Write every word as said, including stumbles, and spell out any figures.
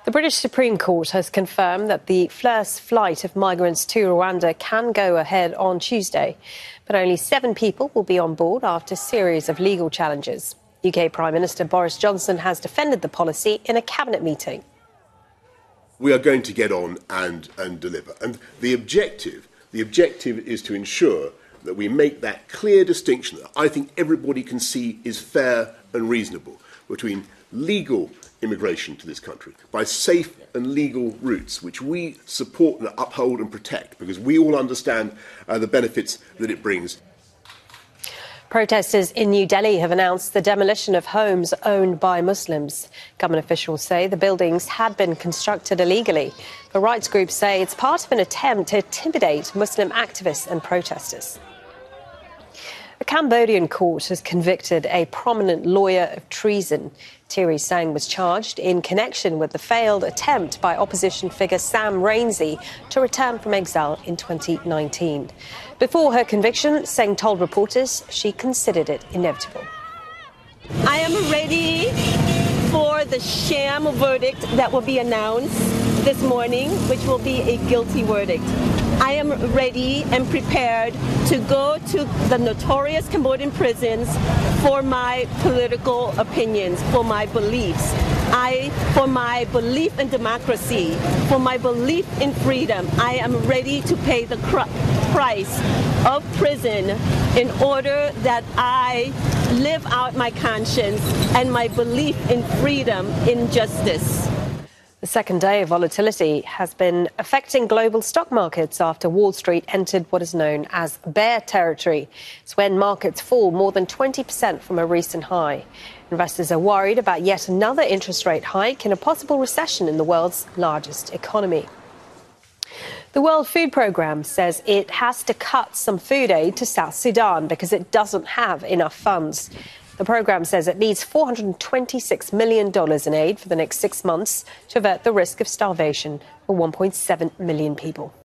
The British Supreme Court has confirmed that the first flight of migrants to Rwanda can go ahead on Tuesday, but only seven people will be on board after a series of legal challenges. U K Prime Minister Boris Johnson has defended the policy in a cabinet meeting. We are going to get on and, and deliver. And the objective, the objective is to ensure that we make that clear distinction that I think everybody can see is fair and reasonable between legal immigration to this country by safe and legal routes, which we support and uphold and protect because we all understand uh, the benefits that it brings. Protesters in New Delhi have announced the demolition of homes owned by Muslims. Government officials say the buildings had been constructed illegally. The rights groups say it's part of an attempt to intimidate Muslim activists and protesters. A Cambodian court has convicted a prominent lawyer of treason. Thierry Sang was charged in connection with the failed attempt by opposition figure Sam Rainsy to return from exile in twenty nineteen. Before her conviction, Sang told reporters she considered it inevitable. I am ready for the sham verdict that will be announced this morning, which will be a guilty verdict. I am ready and prepared to go to the notorious Cambodian prisons for my political opinions, for my beliefs. I, for my belief in democracy, for my belief in freedom, I am ready to pay the cr- price of prison in order that I live out my conscience and my belief in freedom, in justice. The second day of volatility has been affecting global stock markets after Wall Street entered what is known as bear territory. It's when markets fall more than twenty percent from a recent high. Investors are worried about yet another interest rate hike and a possible recession in the world's largest economy. The World Food Programme says it has to cut some food aid to South Sudan because it doesn't have enough funds. The programme says it needs four hundred twenty-six million dollars in aid for the next six months to avert the risk of starvation for one point seven million people.